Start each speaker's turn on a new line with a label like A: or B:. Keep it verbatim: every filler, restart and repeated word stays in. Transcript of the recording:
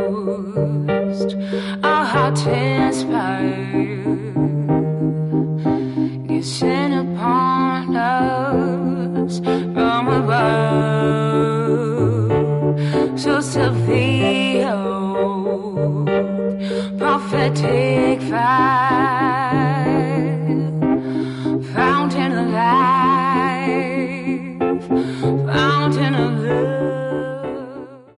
A: Ghost, our hearts inspired, descend upon us from above. So severe, prophetic fire.